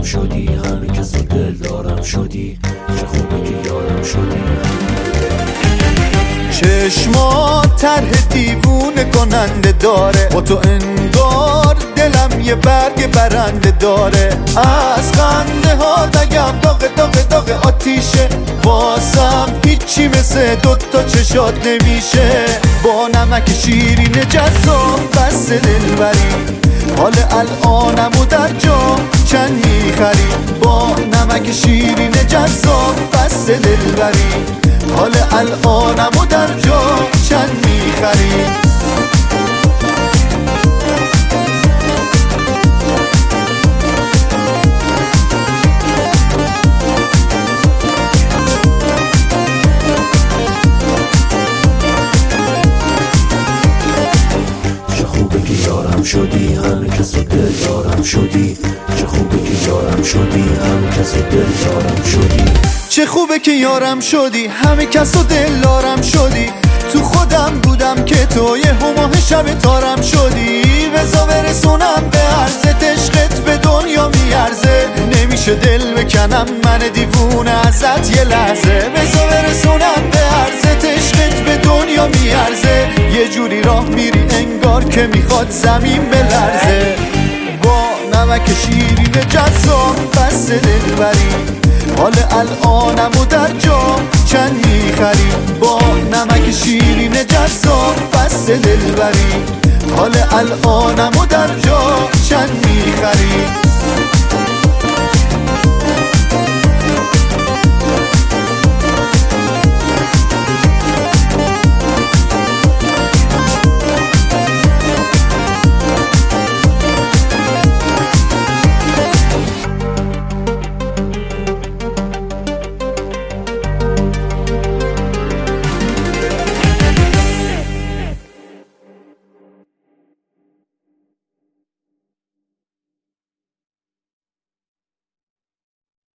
شدی، همه کس رو دل دارم شدی، چه خوبه که یارم شدی. چشمات طرح دیوونه کننده داره، با تو انگار دلم یه برگ برنده داره. از خنده ها دگم داغ داغ داغ آتیشه، واسم هیچی مثل دوتا چشات نمیشه. با نمک شیرین جذاب بس دلبری، حال الانمو در جام چند میخری. با نمک شیرین جذاب بس دلبری، حال الانمو در جام چند میخری. یارم شدی، همه کس رو دل دارم شدی، چه خوبه که یارم شدی، همه کس رو دل دارم شدی. چه خوبه که یارم شدی، همه کس رو دل دارم شدی. تو خودم بودم که تو یه هماه شب تارم شدی. بزا برسونم به عرضت، عشقت به دنیا میارزه. نمیشه دل بکنم من دیوونه ازت یه لحظه. بزا برسونم به عرضت، عشقت به دنیا میارزه. یه جوری راه میری انگار که میخواد زمین بلرزه. با نمک شیرین جذاب بس دلبری، حال الانمو در جام چند میخری. با نمک شیرین جذاب بس دلبری، حال الانمو در جام چند میخری.